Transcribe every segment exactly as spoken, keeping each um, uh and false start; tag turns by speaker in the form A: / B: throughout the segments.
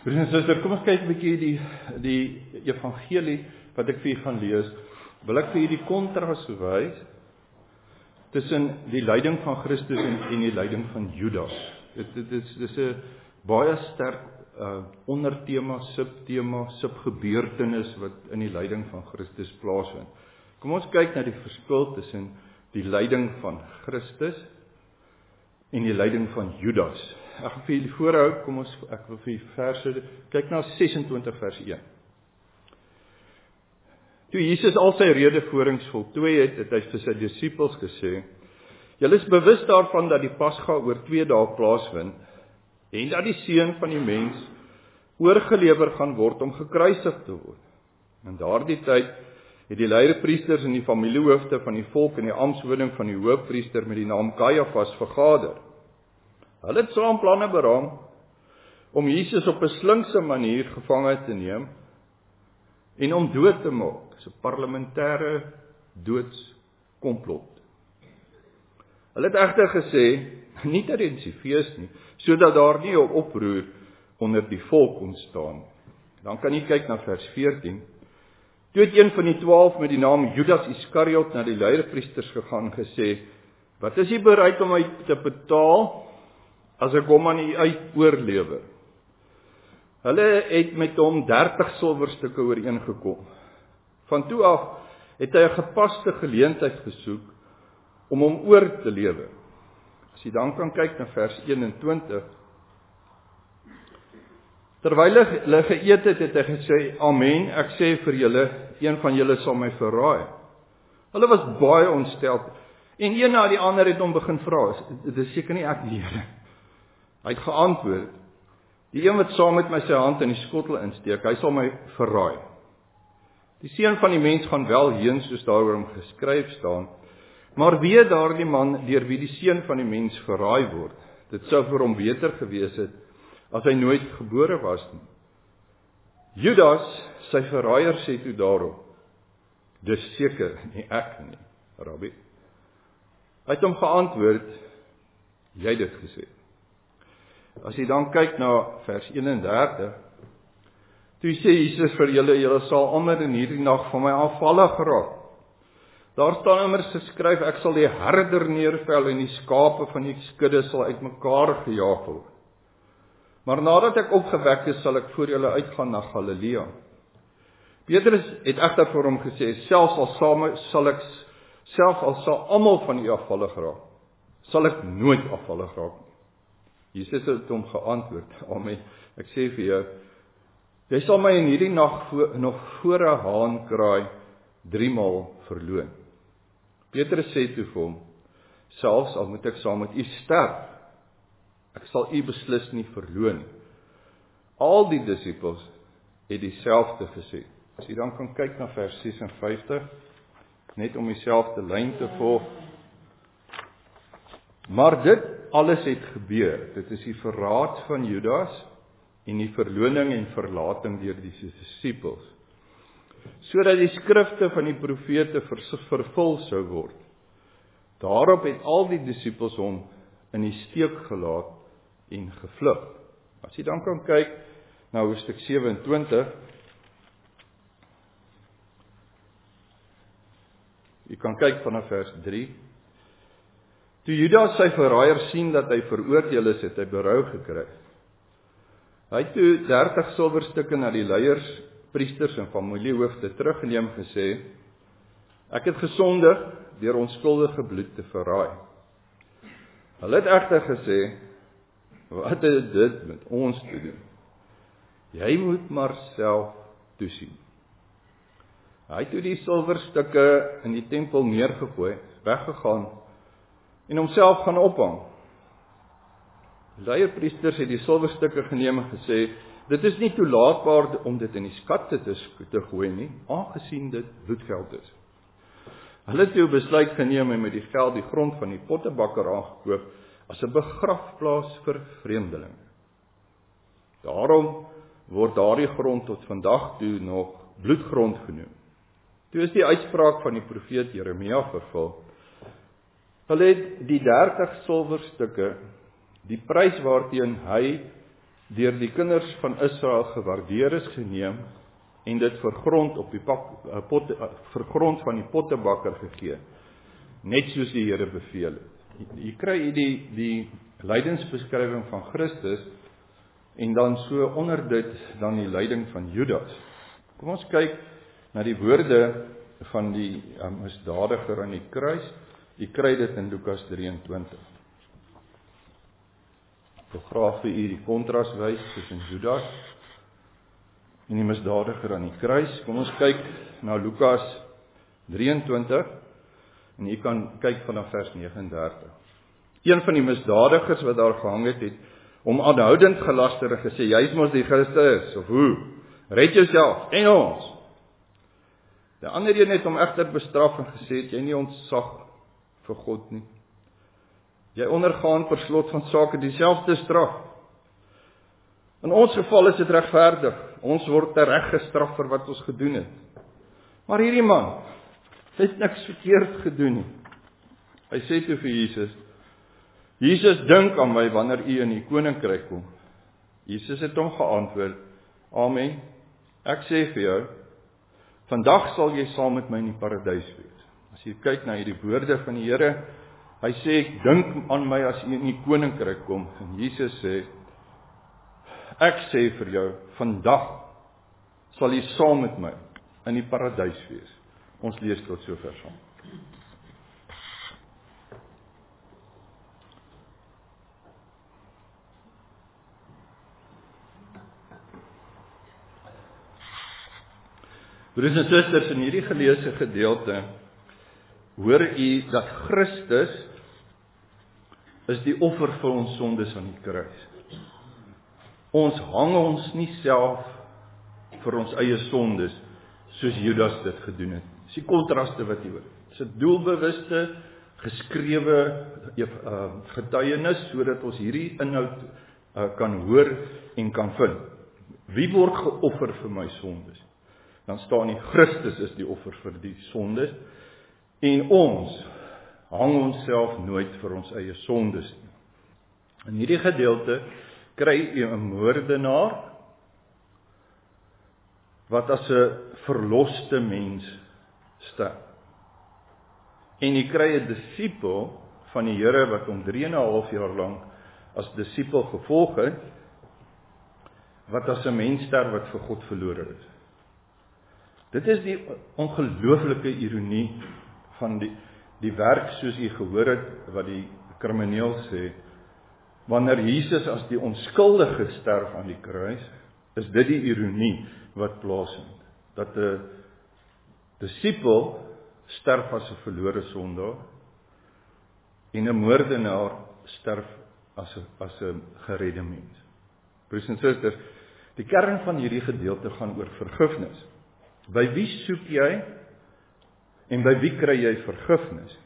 A: Broers en susters, kom ons kyk 'n bietjie die, die evangelie wat ek vir julle gaan lees. Wil ek vir julle die kontras wys tussen die lyding van Christus en, en die lyding van Judas. Dit, dit, dit, dit is 'n baie sterk uh, ondertema, subtema, subgebeurtenis wat in die lyding van Christus plaasvind. Kom ons kyk na die verskil tussen die lyding van Christus en die lyding van Judas. Ek gaan vir julle voorhou, kom ons, ek wil vir julle verse, kyk na ses en twintig vers een. Toe Jesus al sy redevoerings voltooi het, het hy vir sy disippels gesê, julle is bewus daarvan dat die Pasga oor twee dae plaasvind, en dat die Seun van die mens oorgelewer gaan word om gekruisig te word. In daardie tyd het die leierpriesters en die familiehoofde van die volk in die amptswoning van die hoofpriester met die naam Kajafas vergader. Hulle het saam planne beraam om Jesus op 'n slinkse manier gevange te neem en om dood te maak. Dis 'n parlementêre doodskomplot. Hulle het egter gesê, nie tydens die fees nie, sodat daar nie 'n oproer onder die volk ontstaan. Dan kan jy kyk na vers veertien. Toe het een van die twaalf met die naam Judas Iskariot na die leierpriesters gegaan gesê, wat is jy bereid om my te betaal as ek hom aan u uit oorlewer? Hulle het met hom dertig silwerstukke ooreengekom. Van toe af het hy 'n gepaste geleentheid gesoek om hom oor te lewer. As jy dan kan kyk na vers eenentwintig. Terwyl hulle geëet het, het hy gesê, amen, ek sê vir julle, een van julle sal my verraai. Hulle was baie ontstel, en een na die ander het hom begin vra, dit is seker nie ek nie. Hy het geantwoord, die een wat saam met my sy hand in die skottel insteek, hy sal my verraai. Die Seun van die mens gaan wel heen, soos daaroor hom geskryf staan, maar wie daardie man deur wie die Seun van die mens verraai word, dit sou vir hom beter gewees het, as hy nooit gebore was nie. Judas, sy verraaier, sê toe daarop, dis seker nie ek nie, Rabbi. Hy het hom geantwoord, jy het dit gesê. As jy dan kyk na vers eenendertig, toe sê Jesus vir julle, julle sal almal in hierdie nag van my afvallig geraak. Daar staan immers geskryf, ek sal die herder neervel en die skape van die skudde sal uitmekaar gejaag word. Maar nadat ek opgewek is, sal ek voor julle uitgaan na Galilea. Petrus het egter vir hom gesê, selfs al same, sal ek, selfs al sal almal van u afvallig raak, sal ek nooit afvallig raak nie. Jesus het hom geantwoord, amen, ek sê vir jou, jy sal my in hierdie nag vo, nog voor 'n haan kraai, driemaal verloon. Petrus sê toe vir hom, selfs al moet ek saam met u sterf, ek sal u beslis nie verloon. Al die disippels het dieselfde gesê. As jy dan kan kyk na vers ses en vyftig, net om dieselfde lyn te volg. Maar dit alles het gebeur. Dit is die verraad van Judas en die verloning en verlating deur die disippels, sodat die skrifte van die profete vervul sou word. Daarop het al die disippels hom in die steek gelaat en gevlug. As jy dan kan kyk na hoofstuk sewe-en-twintig, jy kan kyk vanaf vers drie. Toe Judas sy verraaier sien dat hy veroordeel is, het hy berou gekry. Hy het toe dertig silwerstukke na die leiers, priesters en familiehoofde teruggeneem gesê, ek het gesondig deur onskuldige bloed te verraai. Hulle het egter gesê, wat het dit met ons te doen? Jy moet maar self toesien. Hy het toe die silwerstukke in die tempel neergegooi, weggegaan en homself gaan ophang. Die leierpriesters het die silwerstukke geneem en gesê, dit is nie toelaatbaar om dit in die skatte te, te gooi nie, aangesien dit bloedgeld is. Hulle het toe besluit geneem en met die geld die grond van die pottebakker aangekoop as 'n begrafplaas vir vreemdelinge. Daarom word daardie grond tot vandag toe nog bloedgrond genoem. Toe is die uitspraak van die profeet Jeremia vervul. Hulle het die dertig silwerstukke, die prys waarteen hy deur die kinders van Israel gewaardeer is geneem en dit vir grond op die pak, uh, pot, uh, vir grond van die pottebakker gegee, net soos die Here beveel het. Jy kry hier die, die lydensbeskrywing van Christus, en dan so onder dit dan die lyding van Judas. Kom ons kyk na die woorde van die uh, misdadiger aan die kruis. Jy kry dit in Lukas drieëntwintig. Ek wil graag vir u die kontras wys tussen Judas en die misdadiger aan die kruis. Kom ons kyk na Lukas drieëntwintig en jy kan kyk vanaf vers nege en dertig. Een van die misdadigers wat daar gehang het, het om aanhoudend gelaster en gesê, jy is mos die Christus, of hoe? Red jouself en ons. Die ander een het hom egter bestraf en gesê, het jy nie ontzag vir God nie. Jy ondergaan per slot van sake dieselfde straf. In ons geval is dit regverdig. Ons word tereg gestraf vir wat ons gedoen het. Maar hierdie man het niks verkeerd gedoen nie. Hy sê toe vir Jesus, Jesus, dink aan my wanneer u in die koninkryk kom. Jesus het hom geantwoord, Amen, ek sê vir jou, vandag sal jy saam met my in die paradys wees. As jy kyk na hierdie woorde van die Here, hy sê, dink aan my as u in die koninkryk kom. En Jesus sê, ek sê vir jou, vandag sal jy saam met my in die paradys wees. Ons lees tot sover saam. Broers en susters, in hierdie geleesde gedeelte hoor u dat Christus is die offer vir ons sondes aan die kruis. Ons hang ons nie self vir ons eie sondes soos Judas dit gedoen het. Dis die kontraste wat jy hoor. Dis 'n doelbewuste, geskrewe uh, getuienis sodat ons hierdie inhoud uh, kan hoor en kan vind. Wie word geoffer vir my sondes? Dan staan nie, Christus is die offer vir die sondes, en ons hang onsself nooit vir ons eie sondes nie. In hierdie gedeelte kry jy 'n moordenaar, wat as 'n verloste mens sterf. En jy kry 'n disipel van die Here, wat hom drie en 'n half jaar lank as disipel gevolg het, wat as 'n mens sterf wat vir God verlore is. Dit is die ongelooflike ironie van die, die werk soos jy gehoor het, wat die krimineel sê, wanneer Jesus as die onskuldige sterf aan die kruis, is dit die ironie wat plaasvind. Dat 'n disipel sterf as 'n verlore sondaar, en 'n moordenaar sterf as 'n as 'n geredde mens. Broers en susters, die kern van hierdie gedeelte gaan oor vergifnis. By wie soek jy en by wie kry jy vergifnis?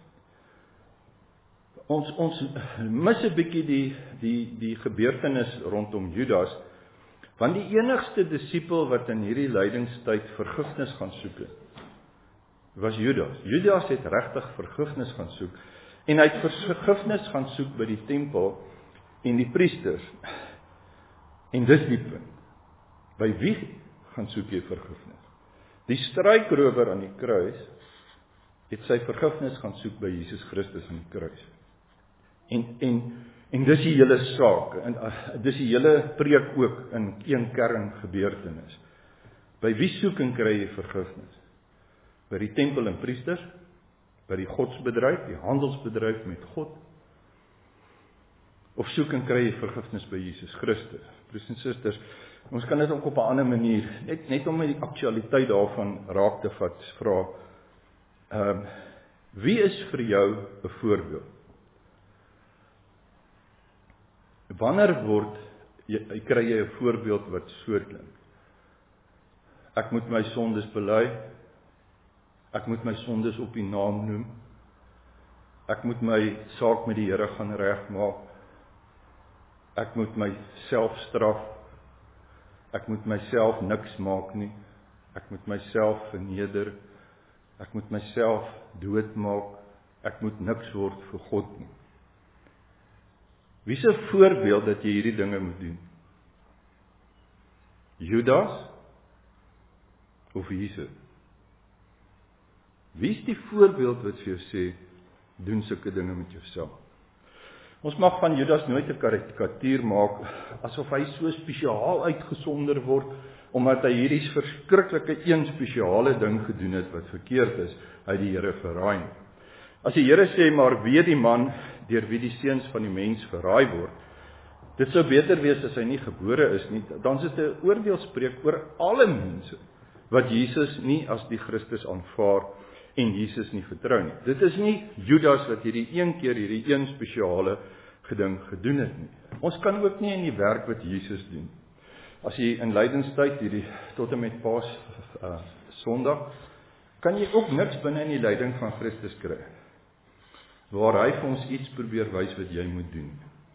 A: Ons ons mis 'n bietjie die die die gebeurtenis rondom Judas, want die enigste disipel wat in hierdie lydingstyd vergifnis gaan soek het, was Judas. Judas het regtig vergifnis gaan soek, en hy het vergifnis gaan soek by die tempel en die priesters. En dis die punt. By wie gaan soek jy vergifnis? Die struikrower aan die kruis het sy vergifnis gaan soek by Jesus Christus aan die kruis. En en en dis die hele saak, en uh, dis die hele preek ook in een kern gebeurtenis. By wie soek en kry jy vergifnis? By die tempel en priesters, by die godsbedryf, die handelsbedryf met God, of soek en kry jy vergifnis by Jesus Christus? Broers en susters, ons kan dit ook op 'n ander manier, net, net om die aktualiteit daarvan raak te vat, vra, um, wie is vir jou 'n voorbeeld? Wanneer word, jy, kry jy 'n voorbeeld wat so klink? Ek moet my sondes bely, ek moet my sondes op die naam noem, ek moet my saak met die Here gaan regmaak, ek moet myself straf, ek moet myself niks maak nie, ek moet myself verneder, ek moet myself doodmaak, ek moet niks word vir God nie. Wie is 'n voorbeeld dat jy hierdie dinge moet doen? Judas of Jesus? Wie is die voorbeeld wat vir jou sê, doen sulke dinge met jouself? Ons mag van Judas nooit 'n karikatuur maak, asof hy so spesiaal uitgesonder word, omdat hy hierdie verskriklike een spesiale ding gedoen het, wat verkeerd is, hy die Here verraai. As die Here sê, maar weet die man, deur wie die seuns van die mens verraai word, dit sou beter wees as hy nie gebore is nie, dan is dit 'n oordeelspreek oor alle mense, wat Jesus nie as die Christus aanvaar, en Jesus nie vertrou nie. Dit is nie Judas wat hierdie een keer, hierdie een spesiale geding gedoen het nie. Ons kan ook nie in die werk wat Jesus doen. As jy in lydingstyd, hierdie tot en met Paas uh, Sondag, kan jy ook niks binne in die lyding van Christus kry, waar hy vir ons iets probeer wys wat jy moet doen.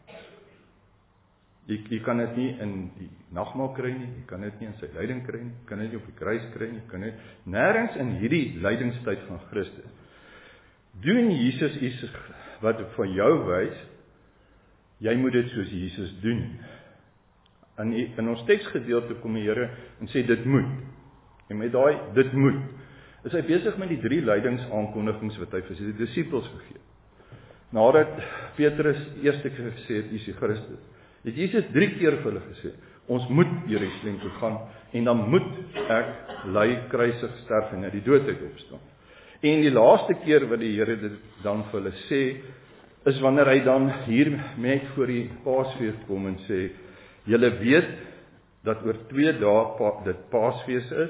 A: Jy, jy kan dit nie in die nagmaal kry nie, jy kan dit nie in sy lyding kry nie, jy kan dit nie op die kruis kry nie, jy kan dit nêrens in hierdie lydingstyd van Christus. Doen Jesus iets wat van jou wys, jy moet dit soos Jesus doen. In, in ons teksgedeelte kom die Here en sê dit moet. En met daai dit moet, is hy besig met die drie lydingsaankondigings wat hy vir sy disippels gegee het. Nadat Petrus eerste keer gesê het, "U is Christus," het Jesus drie keer vir hulle gesê, ons moet Jerusalem toe gaan, en dan moet ek ly, kruisig, sterf en uit die dood uit opstaan. En die laaste keer wat die Here dit dan vir hulle sê, is wanneer hy dan hier met voor die Paasfees kom en sê, julle weet dat oor twee dae dit Paasfees is,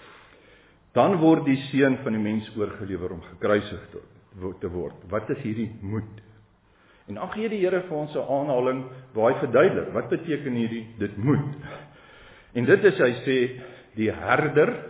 A: dan word die seun van die mens oorgelewer om gekruisig te word. Wat is hierdie moed? En dan gee die Here vir ons 'n aanhaling waar hy verduidelik, wat beteken hierdie, dit moet. En dit is, hy sê, die herder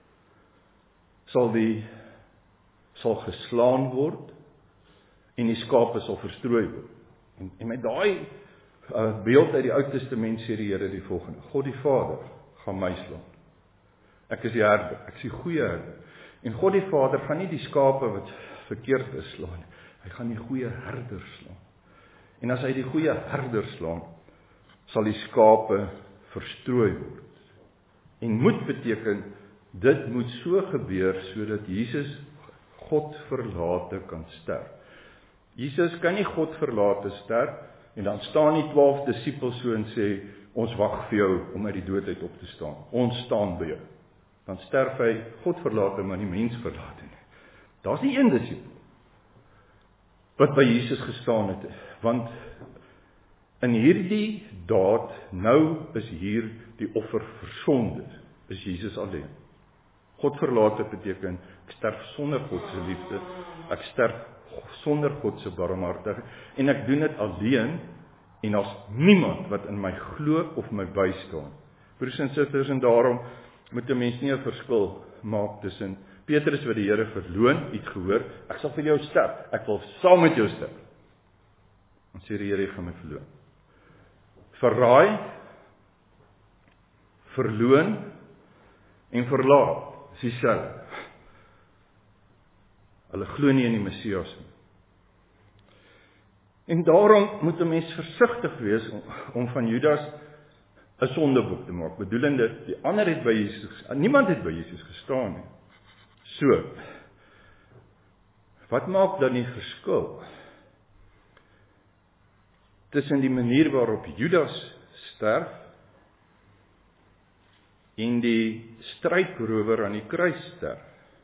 A: sal die sal geslaan word en die skape sal verstrooi word. En, en met daai uh, beeld uit die Ou Testament sê die Here die volgende, God die Vader gaan my slaan. Ek is die herder, ek is die goeie herder. En God die Vader gaan nie die skape wat verkeerd is slaan, hy gaan die goeie herder slaan. En as hy die goeie herder slaan, sal die skape verstrooi word. En moet beteken, dit moet so gebeur, sodat Jesus God verlate kan sterf. Jesus kan nie God verlate sterf, en dan staan die twaalf disippels so en sê, ons wag vir jou om uit die dood uit op te staan. Ons staan by jou. Dan sterf hy, God verlate, maar nie mens verlate nie. Daar's nie een disipel wat by Jesus gestaan het, want in hierdie daad, nou is hier die offer vir sonde, is Jesus alleen. God verlate beteken, ek sterf sonder God se liefde, ek sterf sonder God se barmhartigheid, en ek doen dit alleen, en daar's niemand wat in my glo of my bystaan. Broers en susters, en daarom moet 'n mens nie 'n verskil maak tussen Petrus wat die Here verloon, iets gehoor, ek sal vir jou sterf, ek wil saam met jou sterf. Dan sê die Here, jy gaan my verloon. Verraai, verloon en verlaat, is dieselfde. Hulle glo nie in die Messias nie. En daarom moet 'n mens versigtig wees om, om van Judas 'n sondeboek te maak, bedoelende, die ander het by Jesus, niemand het by Jesus gestaan nie. So, wat maak dan die verskil tussen die manier waarop Judas sterf en die struikrower aan die kruis sterf?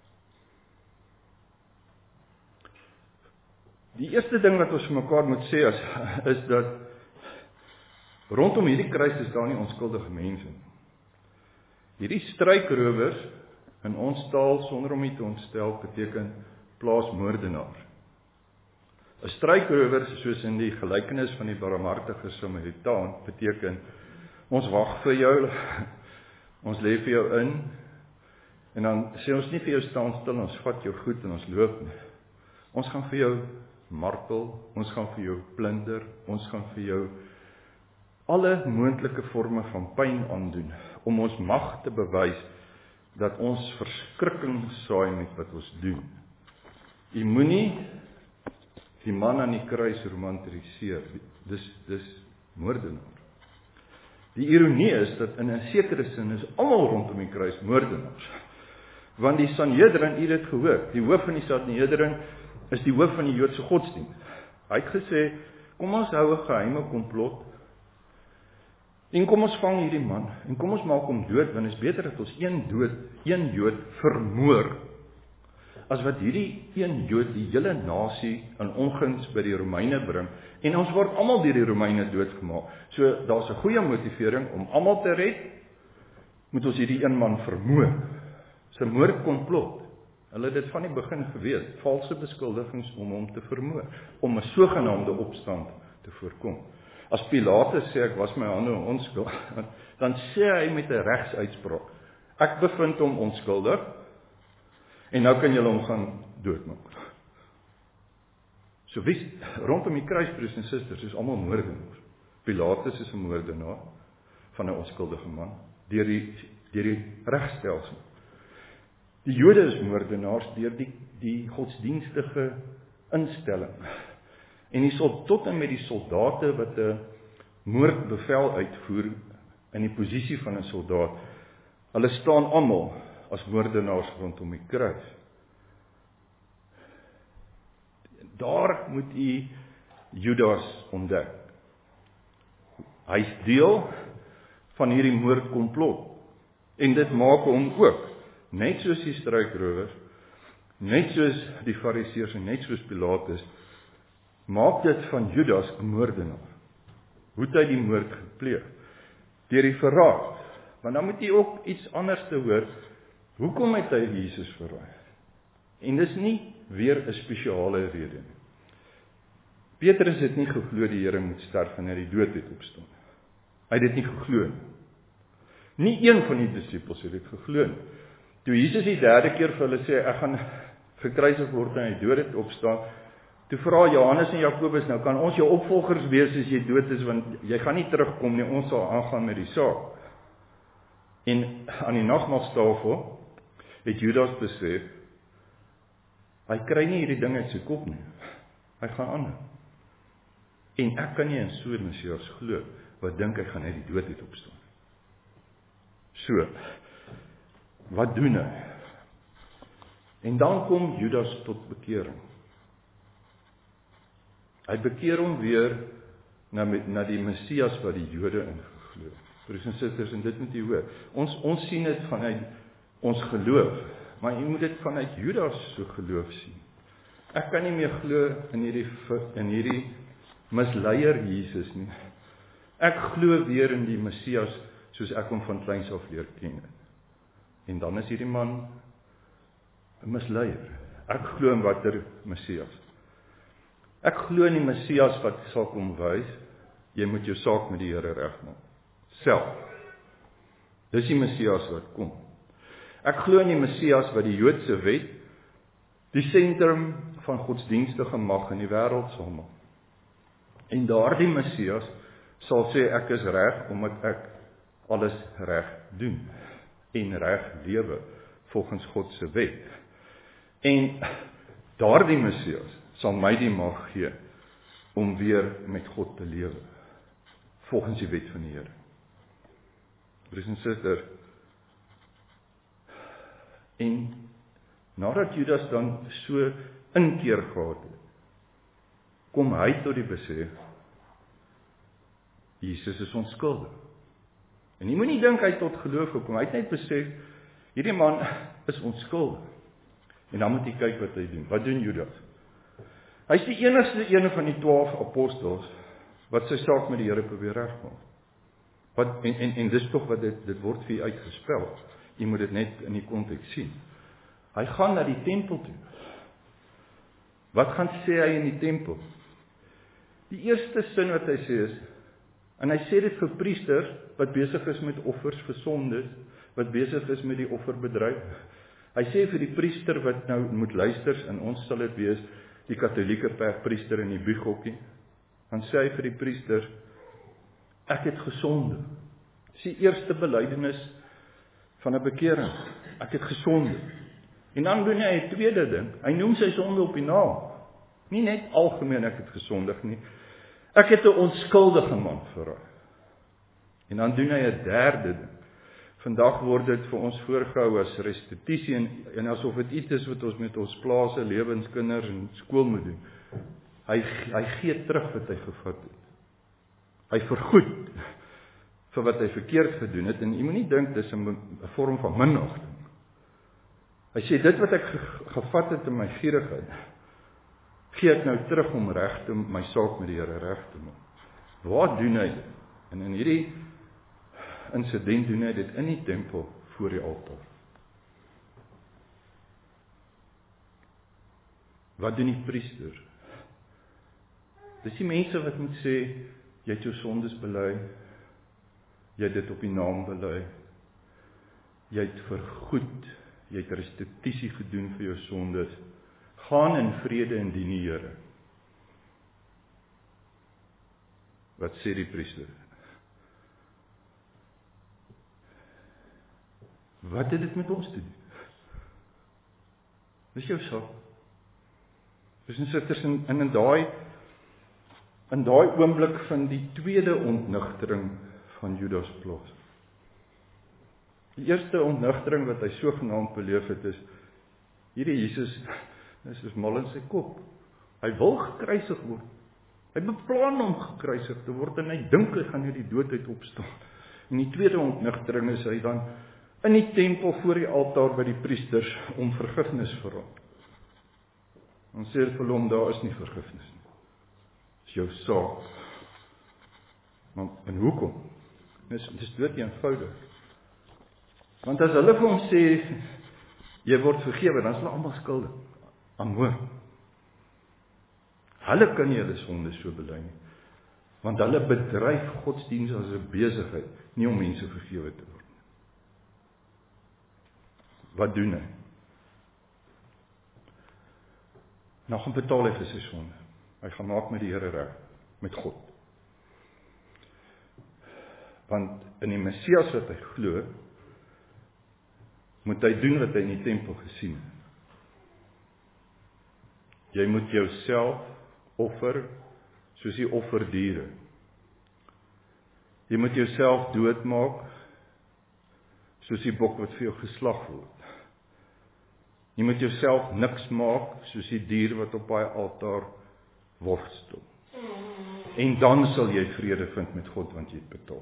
A: Die eerste ding wat ons vir mekaar moet sê is, is dat rondom hierdie kruis is daar nie onskuldige mense nie. Hierdie struikrowers in ons taal, sonder om dit te ontstel, beteken plaasmoordenaar. 'n Struikrower, soos in die gelykenis van die barmhartige Samaritaan, beteken, ons wag vir jou, ons lê vir jou in, en dan sê ons nie vir jou staan stil, ons vat jou goed en ons loop nie. Ons gaan vir jou martel, ons gaan vir jou plunder, ons gaan vir jou alle moontlike forme van pyn aandoen, om ons mag te bewys, dat ons verskrikking saai met wat ons doen. Jy moenie die man aan die kruis romantiseer, dis, dis moordenaar. Die ironie is dat in 'n sekere sin is almal rondom die kruis moordenaars. Want die Sanhedrin, u het dit gehoor, die hoof van die Sanhedrin is die hoof van die Joodse godsdienst. Hy het gesê, kom ons hou 'n geheime komplot, en kom ons vang hierdie man, en kom ons maak hom dood, want het is beter dat ons een dood, een Jood vermoor, as wat hierdie een Jood die hele nasie in onguns by die Romeine bring, en ons word almal deur die Romeine doodgemaak. So, daar's 'n goeie motivering om almal te red, moet ons hierdie een man vermoor. Dis 'n moordkomplot. Hulle het dit van die begin geweet, valse beskuldigings om hom te vermoor, om 'n sogenaamde opstand te voorkom. As Pilatus sê, ek was my hande onskuld, dan sê hy met 'n regsuitspraak, ek bevind hom onskuldig, en nou kan julle hom gaan doodmaak. So wie, rondom die kruis, broers en susters, is almal moordenaars. Pilatus is 'n moordenaar van 'n onskuldige man, deur die, deur die regstelsel. Die Jode is moordenaars deur die, die godsdienstige instelling. En die sol, tot en met die soldate wat 'n moordbevel uitvoer in die posisie van 'n soldaat, hulle staan almal as moordenaars rondom die kruis. Daar moet u Judas ontdek. Hy's deel van hierdie moordkomplot. En dit maak hom ook, net soos die struikrowers, net soos die Fariseërs en net soos Pilatus, maak dit van Judas 'n moordenaar. Hoe het hy die moord gepleeg? Deur die verraad. Want dan moet jy ook iets anders te hoor. Hoekom het hy Jesus verraai? En dis nie weer 'n spesiale rede nie. Petrus het nie geglo die Here moet sterf en uit die dood het opstaan. Hy het dit nie geglo nie. Nie een van die disippels het dit geglo nie. Toe Jesus die derde keer vir hulle sê, ek gaan gekruisig word en uit die dood het opstaan, toe vra Johannes en Jakobus, nou kan ons jou opvolgers wees as jy dood is, want jy gaan nie terugkom nie, ons sal aangaan met die saak. En aan die nagmaalstafel het Judas besef, hy kry nie hierdie ding uit sy kop nie. Hy gaan aan. En ek kan nie in so 'n Messias glo, wat dink hy gaan uit die dood uit opstaan. So, wat doen hy? En dan kom Judas tot bekering. Hy bekeer hom weer na, na die Messias wat die Jode in geglo. Broers en susters, en dit moet jy hoor. Ons, ons sien dit vanuit ons geloof, maar jy moet dit vanuit Judas so geloof sien. Ek kan nie meer glo in hierdie, in hierdie misleier Jesus nie. Ek glo weer in die Messias, soos ek hom van kleins af leer ken. En dan is hierdie man 'n misleier. Ek glo in watter Messias. Ek glo in die Messias wat sal kom wys, jy moet jou saak met die Here regmaak. Self. Dis die Messias wat kom. Ek glo in die Messias wat die Joodse wet, die sentrum van godsdienstige mag in die wêreld sal maak. En daardie Messias sal sê ek is reg omdat ek alles reg doen en reg lewe volgens God se wet. En daardie Messias sal my die mag gee om weer met God te lewe volgens die wet van die Here. Broers en susters, en nadat Judas dan so inkeer gehad het, kom hy tot die besef, Jesus is onskuldig. En jy moet nie dink hy het tot geloof gekom, hy het net besef, hierdie man is onskuldig. En dan moet jy kyk wat hy doen. Wat doen Judas? Hy is die enigste een van die twaalf apostels, wat sy saak met die Here probeer regmaak. Wat, en, en, en dis tog wat dit, dit word vir jy uitgespel. Jy moet dit net in die konteks sien. Hy gaan na die tempel toe. Wat gaan sê hy in die tempel? Die eerste sin wat hy sê is, en hy sê dit vir priesters, wat besig is met offers vir sondes, wat besig is met die offerbedryf. Hy sê vir die priester wat nou moet luister, en ons sal dit wees, die katholieke priester in die biegokkie, dan sê hy vir die priester, ek het gesonde. Dis die eerste belydenis van 'n bekering. Ek het gesonde. En dan doen hy 'n tweede ding. Hy noem sy sonde op die naam. Nie net algemeen ek het gesondig nie. Ek het 'n onskuldige man verraai. En dan doen hy 'n derde ding. Vandag word dit vir ons voorgehou as restituisie en, en asof dit iets is wat ons met ons plase, lewenskinders en skool moet doen. Hy, hy gee terug wat hy gevat het. Hy vergoed vir wat hy verkeerd gedoen het en jy moet nie dink dis 'n, 'n vorm van minagting. Hy sê dit wat ek gevat het in my gierigheid, gee ek nou terug om reg te my saak met die Here reg te maak. Waar doen hy dit? En in hierdie insident doen hy dit in die tempel voor die altaar. Wat doen die priester? Dis die mense wat moet sê, jy het jou sondes bely, jy het dit op die naam bely, jy het vergoed, jy het restituisie gedoen vir jou sondes, gaan in vrede en dien die Here. Wat sê die priester? Wat het dit met ons te doen? Dis jou saak. Dis in sitters in in, in daai in daai oomblik van die tweede ontnigtering van Judas plaas. Die eerste ontnigtering wat hy sogenaamd beleef het is, hierdie Jesus is soos mal in sy kop. Hy wil gekruisig word. Hy beplan om gekruisig te word en hy dink hy gaan uit die dood uit opstaan. En die tweede ontnigtering is hy dan in die tempel voor die altaar by die priesters om vergifnis vir hom. Dan sê hy vir hom, daar is nie vergifnis nie. Dis jou saak. Maar en hoekom? Dis, dis dood eenvoudig. Want as hulle vir hom sê, jy word vergewe, dan is hulle almal skuldig aan moord. Hulle kan nie hulle sonde so bely nie. Want hulle bedryf godsdienst as 'n besigheid, nie om mense vergewe te word. Wat doen hy? Nou gaan betaal hy vir sy sonde. Hy gaan maak met die Here reg, met God. Want in die Messias wat hy glo, moet hy doen wat hy in die tempel gesien het. Jy moet jouself offer soos die offerdiere. Jy moet jouself doodmaak soos die bok wat vir jou geslag word. Jy moet jouself niks maak soos die dier wat op daai altaar worstel. En dan sal jy vrede vind met God want jy het betaal.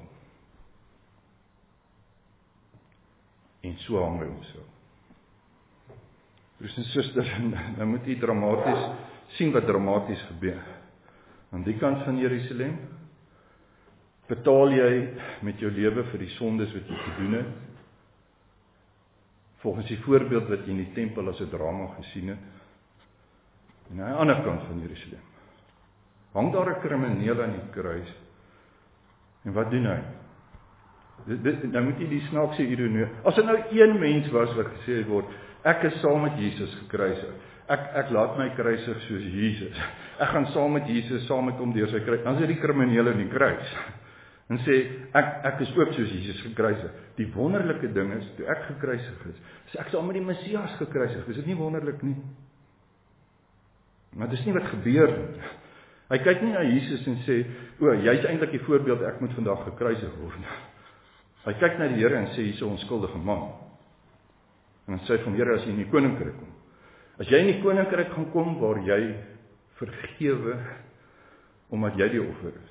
A: En so hang hy homself. Broers en susters, nou moet jy dramaties sien wat dramaties gebeur. Aan die kant van Jerusalem betaal jy met jou lewe vir die sondes wat jy gedoen het. Volgens die voorbeeld wat jy in die tempel as 'n drama gesien het. En aan die ander kant van Jerusalem hang daar 'n krimineel aan die kruis. En wat doen hy? Dit, dit, nou moet jy die snaakse ironie. As dit nou een mens was wat gesê word, ek is saam met Jesus gekruisig. Ek ek laat my kruisig soos Jesus. Ek gaan saam met Jesus, saam met hom deur sy kruis. Dan is dit die kriminele in die kruis. En sê ek ek is ook soos Jesus gekruisig. Die wonderlike ding is, toe ek gekruisig is, is ek saam met die Messias gekruisig. Is dit nie wonderlik nie? Maar dis nie wat gebeur nie. Hy kyk nie na Jesus en sê, o, jy's eintlik die voorbeeld, ek moet vandag gekruisig word. Hy kyk na die Here en sê, hier's 'n onskuldige man. En dan sê hy van Here, as jy in die koninkryk kom. As jy in die koninkryk gaan kom waar jy vergewe omdat jy die offer is.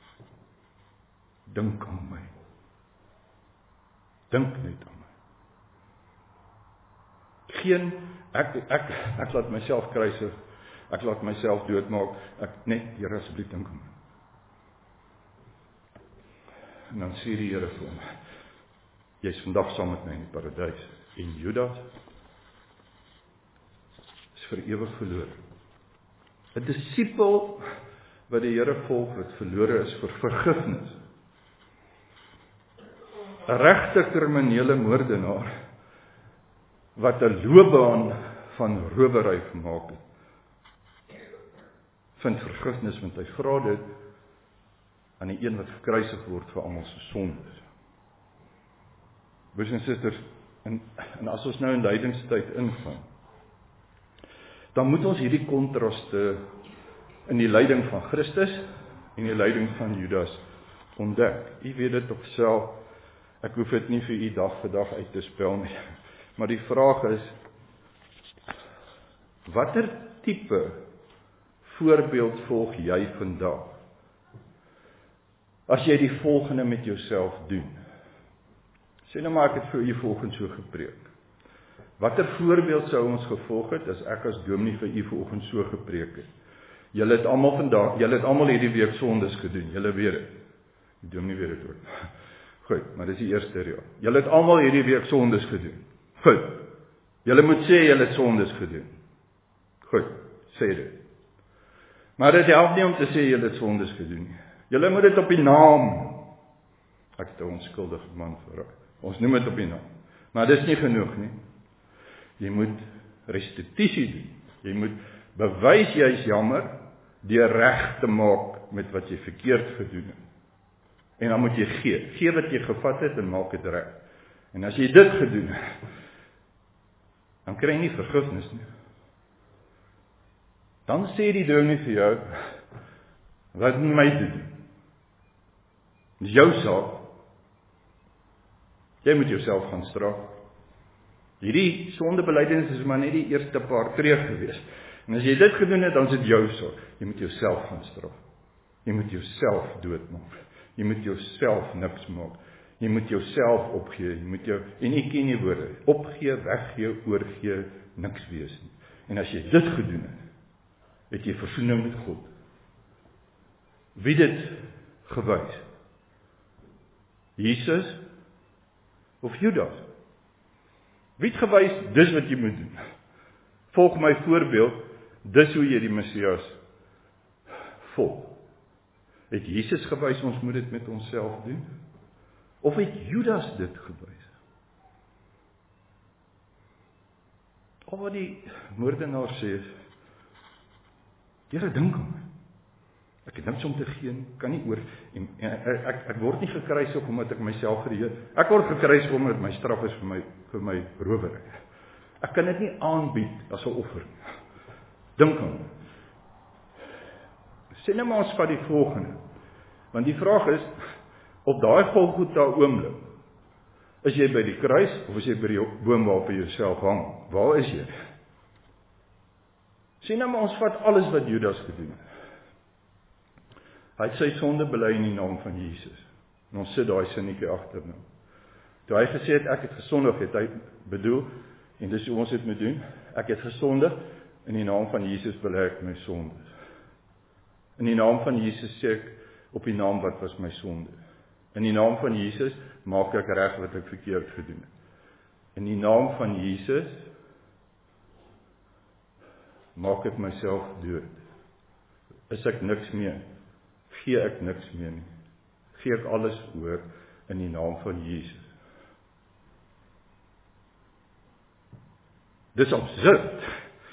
A: Dink aan my. Dink net aan my. Geen ek ek ek laat myself kruisig. Ek laat myself doodmaak. Ek net Here asseblief dink aan my. En dan sê die Here vir hom, jy's vandag saam met my in die paradys. En Judas is vir ewig verlore. 'n Disipel wat die Here volg, wat verlore is vir vergifnis. 'n Regte kriminele moordenaar wat 'n loopbaan van rowery gemaak het, vind vergifnis want hy vra dit aan die een wat gekruisig word vir almal se sondes. Broers en susters, en, en as ons nou in lydingstyd ingaan, dan moet ons hierdie kontraste in die lyding van Christus en die lyding van Judas ontdek. U weet dit tog self. Ek hoef dit nie vir u dag vir dag uit te spel nie. Maar die vraag is, watter tipe voorbeeld volg jy vandag? As jy die volgende met jouself doen. Sê nou maar ek het vir u volgende so gepreek. Watter voorbeeld sou ons gevolg het as ek as dominee vir u vanoggend so gepreek het? Julle het almal vandag, julle het almal hierdie week sondes gedoen. Julle weet dit. Die dominee weet dit ook. Goed, maar dis die eerste reël. Julle het almal hierdie week sondes gedoen. Goed. Julle moet sê julle het sondes gedoen. Goed, sê dit. Maar dit help nie om te sê julle het sondes gedoen nie. Julle moet dit op die naam. Ek het 'n onskuldige man verraai. Ons noem dit op die naam. Maar dis nie genoeg nie. Jy moet restituisie doen. Jy moet bewys jy is jammer deur reg te maak met wat jy verkeerd gedoen het. En dan moet jy gee. Gee wat jy gevat het en maak dit reg. En as jy dit gedoen het, dan kry jy nie vergifnis nie. Dan sê die dominee vir jou, wat moet my doen? Dis jou saak. Jy moet jouself gaan straf. Hierdie sondebelydenis is maar net die eerste paar tree gewees. En as jy dit gedoen het, dan is dit jou saak. Jy moet jouself gaan straf. Jy moet jouself doodmaak. Jy moet jouself niks maak. Jy moet jouself opgee. Jy moet jou, en ek ken die woorde, opgee, weggee, oorgee, niks wees nie. En as jy dit gedoen het, het jy versoening met God. Wie dit gewys? Jesus of Judas? Wie het gewys, dis wat jy moet doen? Volg my voorbeeld, dis hoe jy die Messias volg. Het Jesus gewys, ons moet dit met onsself doen? Of het Judas dit gewys? Al wat die moordenaar sê is, Here, dink aan my. Ek het niks om te gee, kan nie oor, en, en, ek, ek, ek word nie gekruisig omdat ek myself gereed, ek word gekruisig omdat my straf is vir my, vir my rowery. Ek kan dit nie aanbied as 'n offer. Dink aan. Sê nou maar ons vat die volgende. Want die vraag is, op daai Golgotha oomblik, is jy by die kruis, of is jy by die boom waarop jy jouself hang? Waar is jy? Sê nou maar ons vat alles wat Judas gedoen het. Hy het sy sonde bely in die naam van Jesus. En ons sit daai sinnetjie agter nou. Toe hy gesê het, ek het gesondig, het hy bedoel, en dis hoe ons dit moet doen, ek het gesondig, in die naam van Jesus bely ek my sonde. In die naam van Jesus sê ek, op die naam wat was my sonde. In die naam van Jesus maak ek reg wat ek verkeerd gedoen het. In die naam van Jesus maak ek myself dood. Is ek niks meer? Gee ek niks meer nie. Gee ek alles oor in die naam van Jesus. Dis absurd.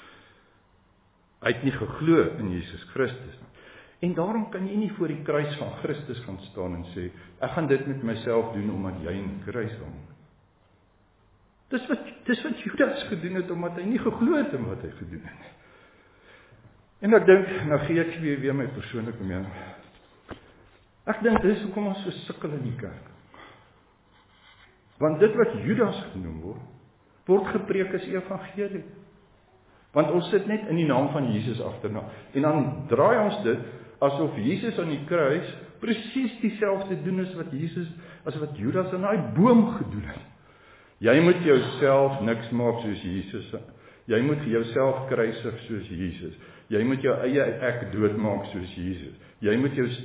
A: Hy het nie geglo in Jesus Christus nie. En daarom kan jy nie voor die kruis van Christus gaan staan en sê, ek gaan dit met myself doen omdat jy in die kruis hang. Dis wat, dis wat Judas gedoen het, omdat hy nie geglo het in wat hy gedoen het. En ek dink, nou gee ek weer, weer my persoonlike mening. Ek dink, dis hoekom ons so sukkel in die kerk. Want dit wat Judas genoem word, word gepreek as evangelie. Want ons sit net in die naam van Jesus agterna. En dan draai ons dit, asof Jesus aan die kruis, presies dieselfde doen as wat Jesus, as wat Judas aan daai boom gedoen het. Jy moet jouself niks maak soos Jesus. Jy moet jouself kruisig soos Jesus. Jy moet jou eie ek doodmaak soos Jesus. Jy moet jou...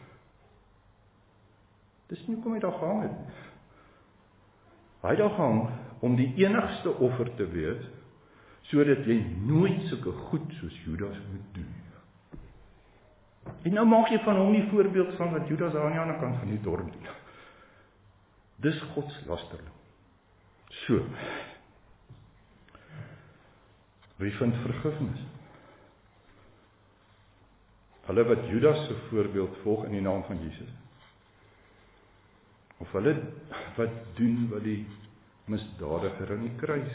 A: Dis nie kom hy daar gehang het. Hy het daar gehang om die enigste offer te wees, sodat jy nooit sulke goed soos Judas moet doen. En nou maak jy van hom die voorbeeld van wat Judas aan die ander kant van die dorp doen. Dis godslasterlik. So. Wie vind vergifnis? Hulle wat Judas se voorbeeld volg in die naam van Jesus. Of hulle wat doen wat die misdadiger aan die kruis.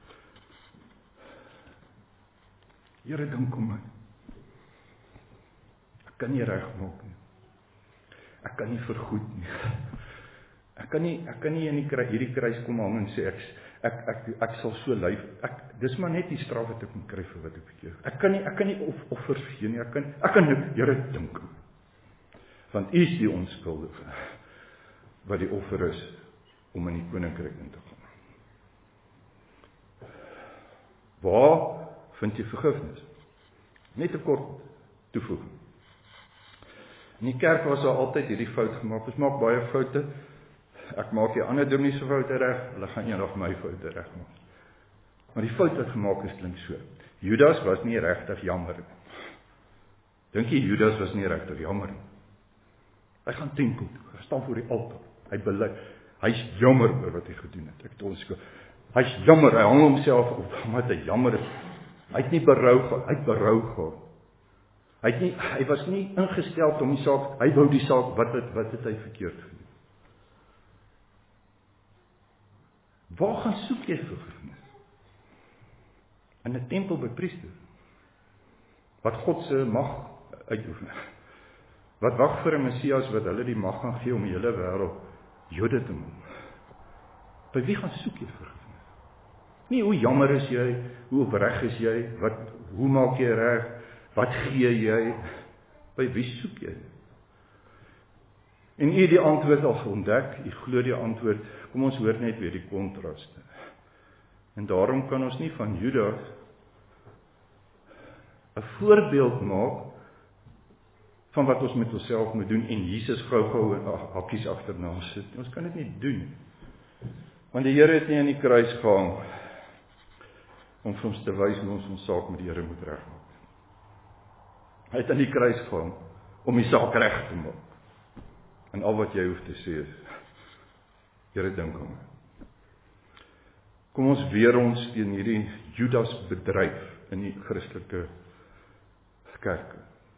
A: Here, dink om my. Ek kan nie reg maak nie. ek kan nie vergoed nie. Ek kan nie, ek kan nie in die kruis, hierdie kruis kom hang en sê, ek, ek, ek, ek sal so lyf, ek, dis maar net die straf wat ek moet kry vir wat ek verkeer. Ek kan nie, ek kan nie of, offers gee nie, ek kan, ek kan nie, Here, dink. Want U is die onskuldige, wat die offer is, om in die koninkryk in te gaan. Waar vind jy vergifnis? Net 'n kort toevoeging. In die kerk was daar altyd hierdie fout gemaak, ons maak baie foute, ek maak die ander dominees se foute reg, hulle gaan eendag my foute reg maak. Maar die fout wat gemaak is, klink so. Judas was nie regtig jammer nie. Dink jy Judas was nie regtig jammer nie? Hy gaan tempel toe, hy staan voor die altaar, hy bely, hy's jammer oor wat hy gedoen het. Ek het ons hy's jammer, hy hang homself op, omdat hy jammer is. Hy het nie berou gehad, hy het berou gehad. Hy het nie, hy was nie ingestel om die saak, hy wou die saak, wat het, wat het hy verkeerd gedoen? Waar gaan soek jy vergifnis? In 'n tempel by priester. Wat God se mag uitoefen. Wat wag vir 'n Messias wat hulle die mag gaan gee om die hele wêreld Jode te maak? By wie gaan soek jy vergifnis? Nie hoe jammer is jy, hoe opreg is jy, wat, hoe maak jy reg, wat gee jy, by wie soek jy? En u die antwoord al ontdek, u glo die antwoord, kom ons hoor net weer die kontraste. En daarom kan ons nie van Judas 'n voorbeeld maak van wat ons met onsself moet doen en Jesus gou-gou in hakkies agterna sit. Ons kan dit nie doen. Want die Here het nie aan die kruis gehang om vir ons te wys hoe ons ons saak met die Here moet regmaak. Hy het aan die kruis gehang om die saak reg te maak. En al wat jy hoef te sê is, Here, dink aan my. Kom ons weer ons teen hierdie Judas bedryf in die Christelike kerk.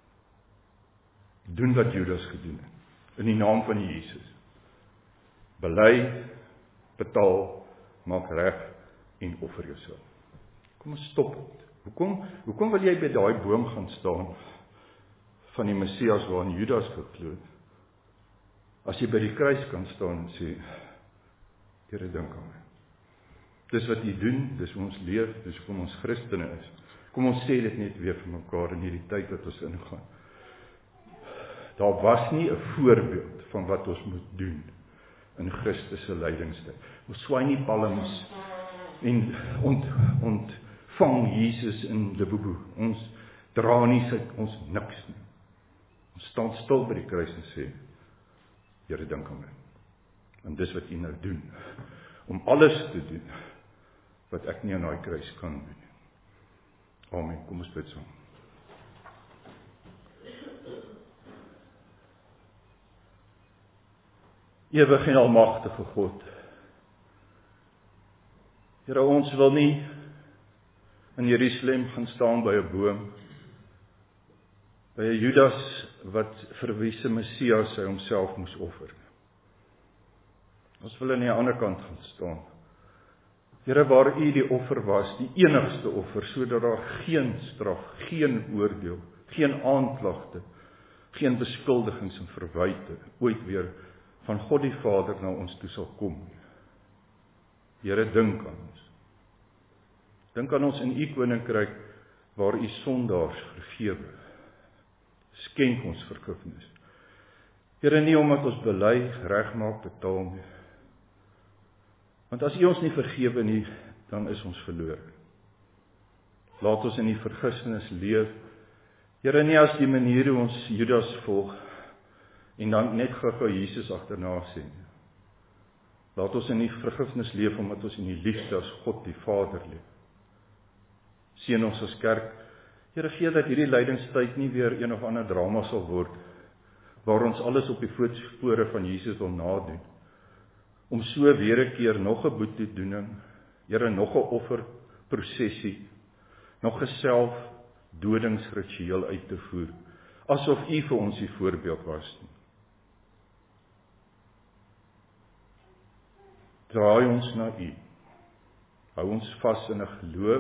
A: Doen wat Judas gedoen het, in die naam van Jesus. Bely, betaal, maak reg en offer jouself. Kom ons stop dit. Hoekom, hoekom wil jy by daai boom gaan staan van die Messias waarin Judas geglo het? As jy by die kruis kan staan en sê, Here, dink aan my. Dis wat jy doen, dis hoe ons leef, dis hoe ons Christene is. Kom ons sê dit net weer vir mekaar in hierdie tyd wat ons ingaan. Daar was nie 'n voorbeeld van wat ons moet doen in Christus se lydingstyd. Ons swaai nie palms en ont, ontvang Jesus in Lebobo. Ons dra nie sy, ons niks nie. Ons staan stil by die kruis en sê, Here, dink aan my. En dis wat U nou doen, om alles te doen wat ek nie aan daai kruis kan doen. Amen. Kom ons bid saam. Ewig en almagtige God, Here, ons wil nie in Jerusalem gaan staan by 'n boom, by 'n Judas wat vir wie se Messias hy homself moes offer. Ons wil aan die ander kant gaan staan. Here, waar U die offer was, die enigste offer, sodat daar geen straf, geen oordeel, geen aanklagte, geen beskuldigings en verwyte ooit weer van God die Vader na ons toe sal kom. Here, dink aan ons. Dink aan ons in U koninkryk, waar U sondaars vergewe. Skenk ons vergifnis. Here, nie omdat ons bely, regmaak, betaal nie. Want as U ons nie vergewe nie, dan is ons verlore. Laat ons in die vergifnis leef. Here, nie as die manier hoe ons Judas volg, en dan net gou-gou Jesus agterna sien. Laat ons in die vergifnis leef, omdat ons in die liefde as God die Vader leef. Seën ons as kerk. Here, gee dat hierdie lydingstyd nie weer een of ander drama sal word, waar ons alles op die voetspore van Jesus wil nadoen. Om so weer 'n keer nog 'n boetedoening, Here, nog 'n offerprosesie, nog 'n selfdodingsritueel uit te voer, asof U vir ons die voorbeeld was nie. Draai ons na U. Hou ons vas in 'n geloof,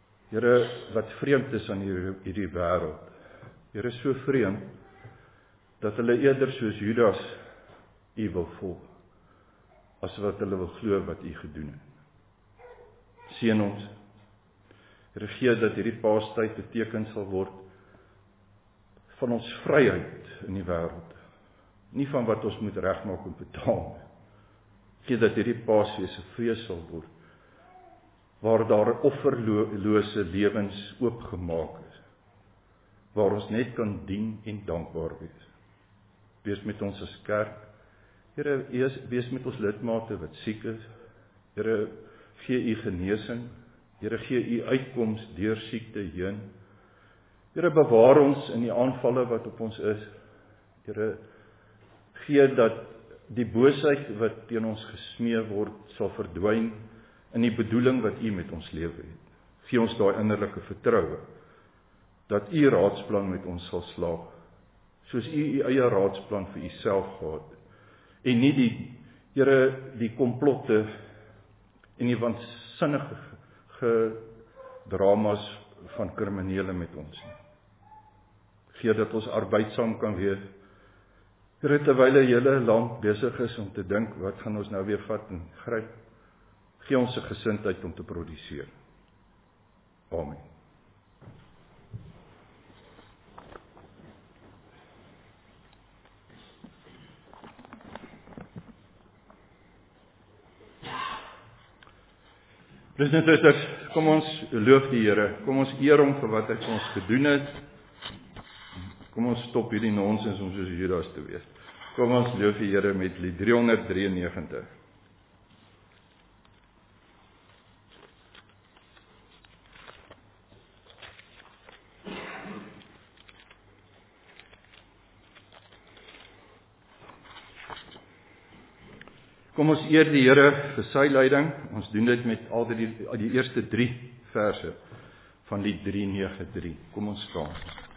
A: Here, wat vreemd is aan hierdie, hierdie wêreld. Here, so vreemd, dat hulle eerder soos Judas U wil volg, as wat hulle wil glo wat U gedoen het. Seën ons. Here, gee dat hierdie Paastyd 'n teken sal word van ons vryheid in die wêreld. Nie van wat ons moet regmaak en betaal. Gee dat hierdie Paasfees 'n fees sal word, waar daar offerlose lewens oopgemaak is, waar ons net kan dien en dankbaar wees. Wees met ons as kerk. Here, wees met ons lidmate wat siek is. Here, gee U genesing. Here, gee U uitkoms deur siekte heen. Here, bewaar ons in die aanvalle wat op ons is. Here, gee dat die boosheid wat teen ons gesmee word, sal verdwyn in die bedoeling wat U met ons lewe het. Gee ons daai innerlike vertroue, dat U raadsplan met ons sal slaag, soos U U eie raadsplan vir U self gehad het, en nie die, Here, die komplotte en die waansinnige gedramas van kriminele met ons nie. Gee dat ons arbeidsaam kan wees. Here, terwyl die hele land besig is om te dink, wat gaan ons nou weer vat en gryp, gee ons 'n gesindheid om te produseer. Amen. Broers en susters, kom ons loof die Here, kom ons eer hom vir wat hy vir ons gedoen het. Kom ons stop hierdie nonsens om soos Judas te wees. Kom ons loof die Here met lied drie honderd drieënnegentig. Kom ons eer die Here vir sy leiding. Ons doen dit met al die, die eerste drie verse van lied drie nege drie. Kom ons staan.